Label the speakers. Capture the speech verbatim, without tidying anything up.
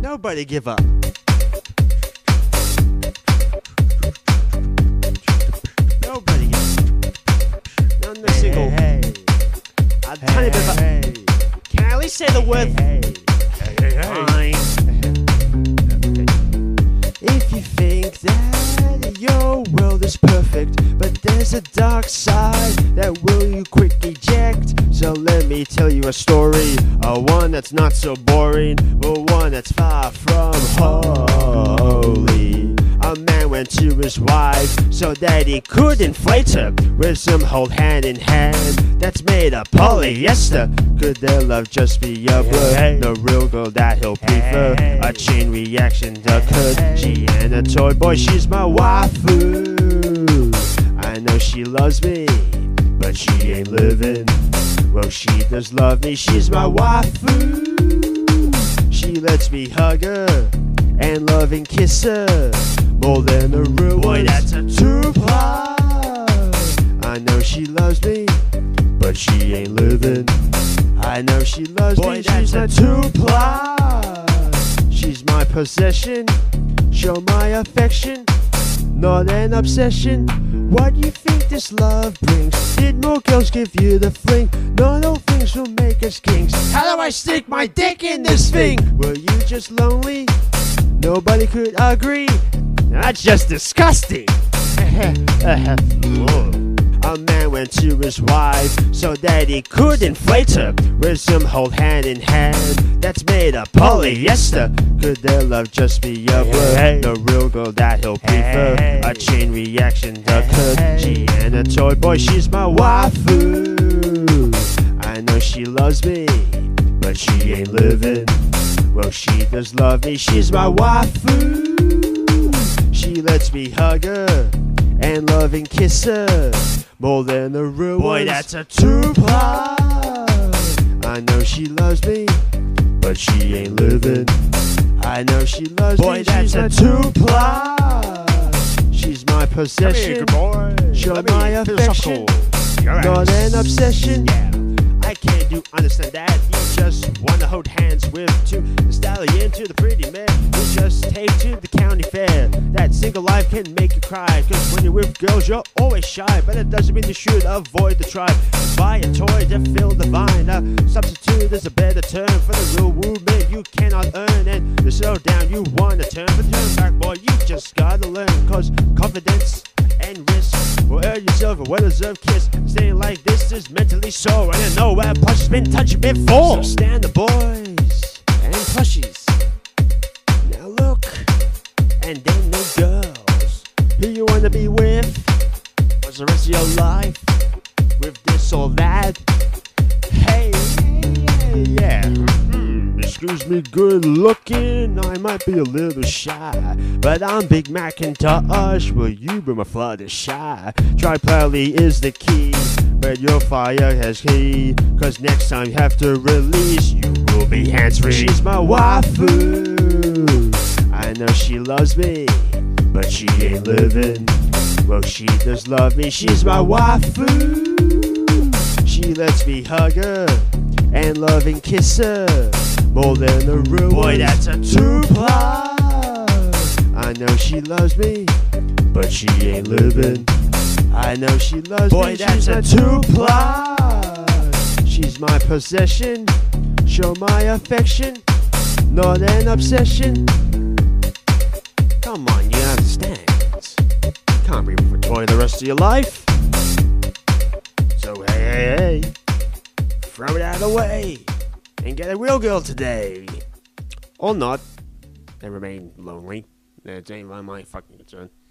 Speaker 1: Nobody give up. Nobody give up. Not a
Speaker 2: Hey,
Speaker 1: single.
Speaker 2: hey,
Speaker 1: A
Speaker 2: hey,
Speaker 1: tiny bit of.
Speaker 2: hey,
Speaker 1: Can I at least say the word?
Speaker 2: hey, hey, hey, hey.
Speaker 1: Fine. If you think that your world is perfect, but there's a dark side that will you quick eject. So let me tell you a story, a one that's not so boring, but one that's far from holy. A man went to his wife so that he could inflate her with some hold hand in hand that's made of polyester. Could their love just be a blur?
Speaker 2: Hey.
Speaker 1: No real girl that he'll prefer.
Speaker 2: Hey.
Speaker 1: A chain reaction occurred. She and a toy boy, she's my waifu. I know she loves me, but she ain't living. Well, she does love me, she's my waifu. She lets me hug her and love and kiss her more than a real
Speaker 2: Boy,
Speaker 1: one.
Speaker 2: that's a
Speaker 1: two-ply. I know she loves me, but she ain't living. I know she loves
Speaker 2: Boy,
Speaker 1: me,
Speaker 2: that's
Speaker 1: she's
Speaker 2: a
Speaker 1: a two-ply. She's my possession, show my affection, not an obsession. What do you think this love brings? Did more girls give you the fling? Not all things will make us kings. How do I stick my dick in this thing? Were you just lonely? Nobody could agree. That's just disgusting. A man went to his wife so that he could inflate her with some hold hand in hand that's made of polyester. Could their love just be a blur?
Speaker 2: Hey.
Speaker 1: No real girl that he'll prefer.
Speaker 2: Hey.
Speaker 1: A chain reaction occurred.
Speaker 2: Hey.
Speaker 1: She and a toy boy, she's my waifu. I know she loves me, but she ain't living. Well, she does love me, she's my waifu. She lets me hug her and love and kiss her more than a real
Speaker 2: Boy,
Speaker 1: one's
Speaker 2: that's a
Speaker 1: two-ply. I know she loves me, but she ain't living. I know she loves
Speaker 2: Boy,
Speaker 1: me,
Speaker 2: that's
Speaker 1: she's
Speaker 2: a
Speaker 1: a two-ply. She's my
Speaker 2: Come here,
Speaker 1: possession,
Speaker 2: good boy.
Speaker 1: show
Speaker 2: Let me
Speaker 1: my
Speaker 2: feel
Speaker 1: affection,
Speaker 2: something. Your
Speaker 1: not
Speaker 2: ass.
Speaker 1: an obsession.
Speaker 2: Yeah.
Speaker 1: I can't do understand that. You just wanna hold hands with two the stallion to the pretty man. You just take to the county fair. That single life can make you cry. Cause when you're with girls, you're always shy. But it doesn't mean you should avoid the tribe. Buy a toy to fill the vine. A substitute is a better term for the real woman you cannot earn. And to slow down, you wanna turn. But turn back, boy, you just gotta learn. Cause confidence and risk will earn yourself a well-deserved kiss. Staying like this is mentally sore. I don't know where plush has been touched before. So stand the boys and plushies. Now look, and then the girls who you wanna be with. What's the rest of your life with this or that? Hey, yeah, yeah. Mm-hmm. Excuse me, good looking. I might be a little shy, but I'm Big Macintosh. Will you be my flutter shy? Try proudly is the key, but your fire has key. Cause next time you have to release, you will be hands free. She's my waifu. I know she loves me, but she ain't living. Well, she does love me, she's my waifu. She lets me hug her and love and kiss her more than a real
Speaker 2: Boy,
Speaker 1: one's
Speaker 2: that's a
Speaker 1: two-ply. I know she loves me, but she ain't living. I know she loves
Speaker 2: Boy,
Speaker 1: me,
Speaker 2: that's
Speaker 1: she's
Speaker 2: a
Speaker 1: a two-ply. She's my possession, show my affection, not an obsession. Come on, you understand. Can't be with a toy the rest of your life. So hey, hey, hey, throw it out of the way and get a real girl today. Or not, and remain lonely. It ain't my fucking concern.